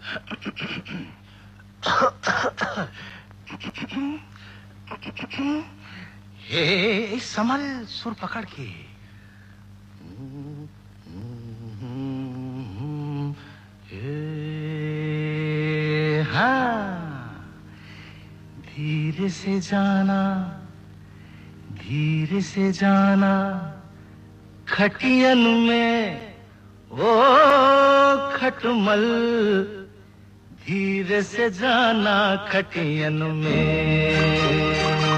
हे संभल, सुर पकड़ के। हाँ, धीरे से जाना, धीरे से जाना खटियन में, ओ खटमल, धीरे से जाना खटियन में।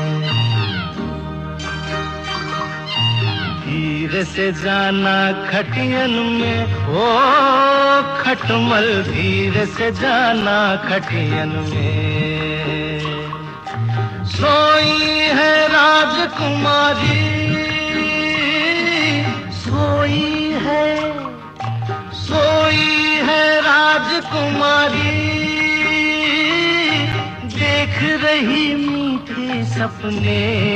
धीरे से जाना खटियन में, ओ खटमल, धीरे से जाना खटियन में। सोई है राजकुमारी, सोई है राजकुमारी, देख रही मीठे सपने।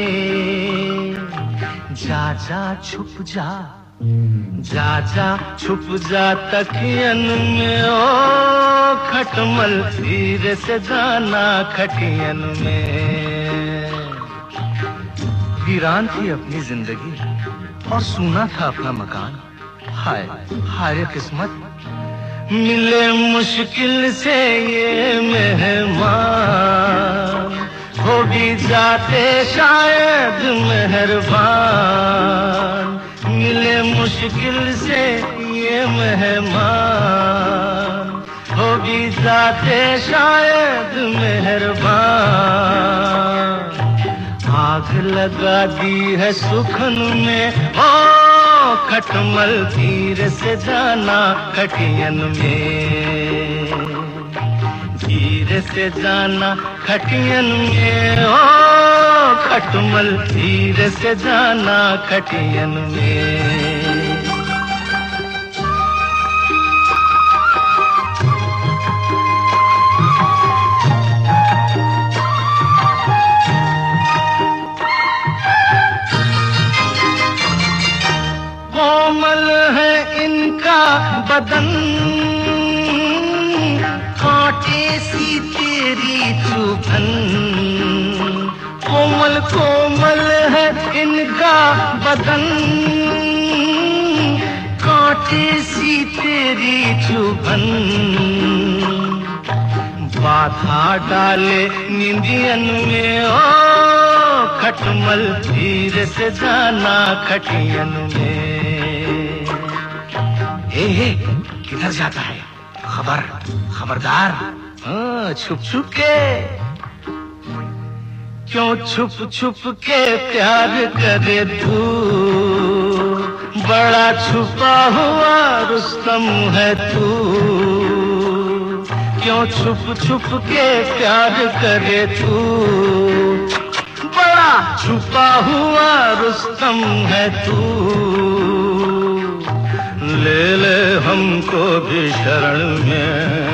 जा जा छुप जा, जा जा छुप जा तकियन में, ओ खटमल, धीरे से जाना खटियन में। वीरान थी अपनी जिंदगी और सूना था अपना मकान। हाय हाय किस्मत, मिले मुश्किल से ये मेहमान, हो भी जाते शायद मेहरबान। मिले मुश्किल से ये मेहमान, हो भी जाते शायद मेहरबान। आग लगा दी है सुखन में, ओ खटमल, धीरे से जाना खटियन में। धीरे से जाना खटियन में, ओ खटमल, धीरे से जाना खटियन में। कोमल है इनका बदन, कांटे सी तेरी चुभन। कोमल कोमल है इनका बदन, कांटे सी तेरी चुभन। बाधा डाले निंदियन में, ओ खटमल, धीरे से जाना खटियन में। हे किधर जाता है? खबरदार, छुप छुप के। क्यों छुप छुप के प्यार करे तू, बड़ा छुपा हुआ रुस्तम है तू। क्यों छुप छुप के प्यार करे तू, बड़ा छुपा हुआ रुस्तम है तू। ले ले हमको भी शरण में,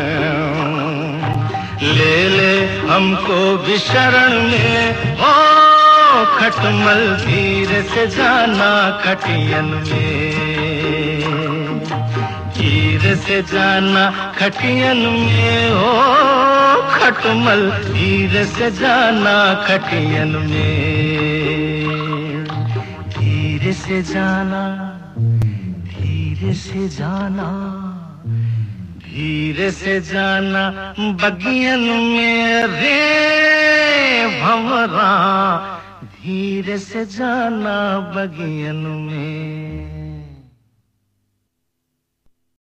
ले ले हमको भी शरण में, ओ खटमल, धीरे से जाना खटियन में। धीरे से जाना खटियन में, ओ खटमल, धीरे से जाना खटियन में। धीरे से जाना, धीरे से जाना, धीरे से जाना बगियन में रे भंवरा, धीरे से जाना बगियन में।